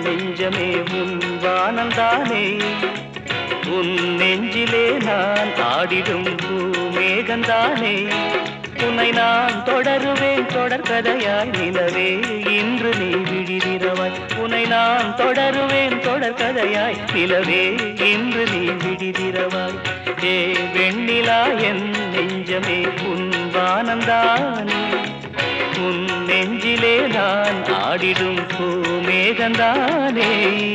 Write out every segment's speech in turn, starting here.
நெஞ்சமே உன் வானந்தானே உன் நெஞ்சிலே நான் ஆடிடும் பூமேகந்தானே உன்னை நான் தொடருவேன் தொடர்கதையாய் நிலவே இன்று நீ விழிதிரவாய் உன்னை நான் தொடருவேன் தொடர்கதையாய் நிலவே இன்று நீ விழிதிரவாய் ஏ வெண்ணிலா என் நெஞ்சமே உன் வானந்தானே உன் நெஞ்சிலே நான் ஆடிடும் பூமேகந்தானே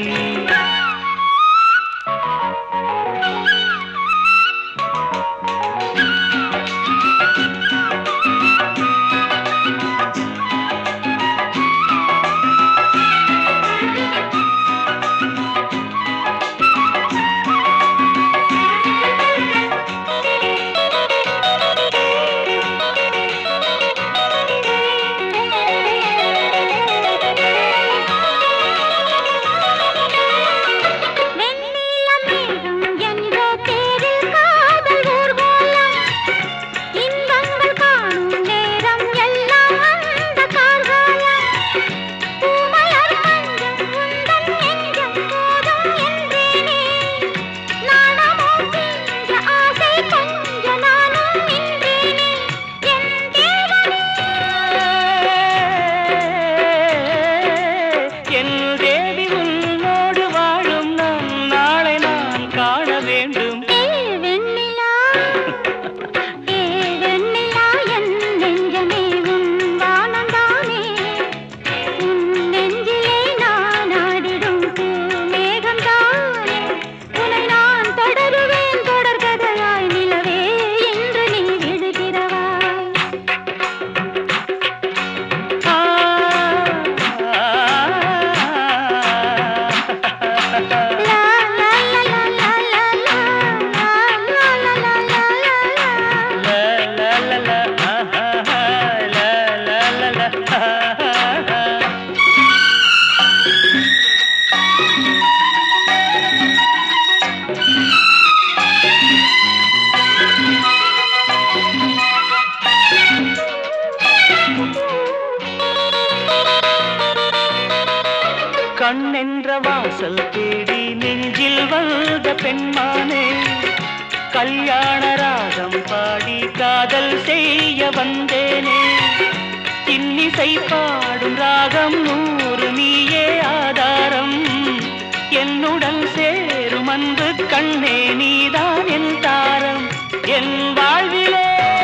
கண்ணென்ற வாசல் தேடி நெஞ்சில் வந்த பெண்மானே கல்யாண ராகம் பாடி காதல் செய்ய வந்தேனே இன்னிசை பாடும் ராகம் 100 நீயே ஆதாரம் என்னுடன் சேரும் அன்பு கண்ணே நீதான் என் தாரம் என் வாழ்விலே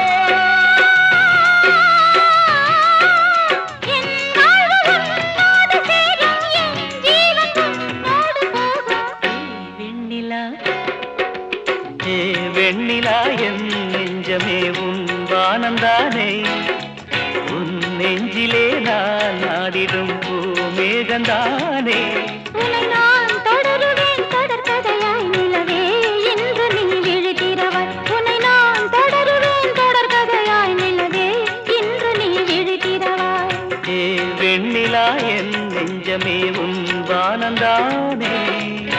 வெண்ணிலா என் நெஞ்சமே உன் வானந்தானே உன் நெஞ்சிலே நான் ஆடிடும் பூமேகந்தானே உன்னை நான் தொடருவேன் தொடர்கதையாய் நிலவே இன்று நீ விழித்திரவாய் உன்னை நான் தொடருவேன் தொடர்கதையாய் நிலவே இன்று நீ விழித்திரவாய் வெண்ணிலா என் நெஞ்சமே உன் வானந்தானே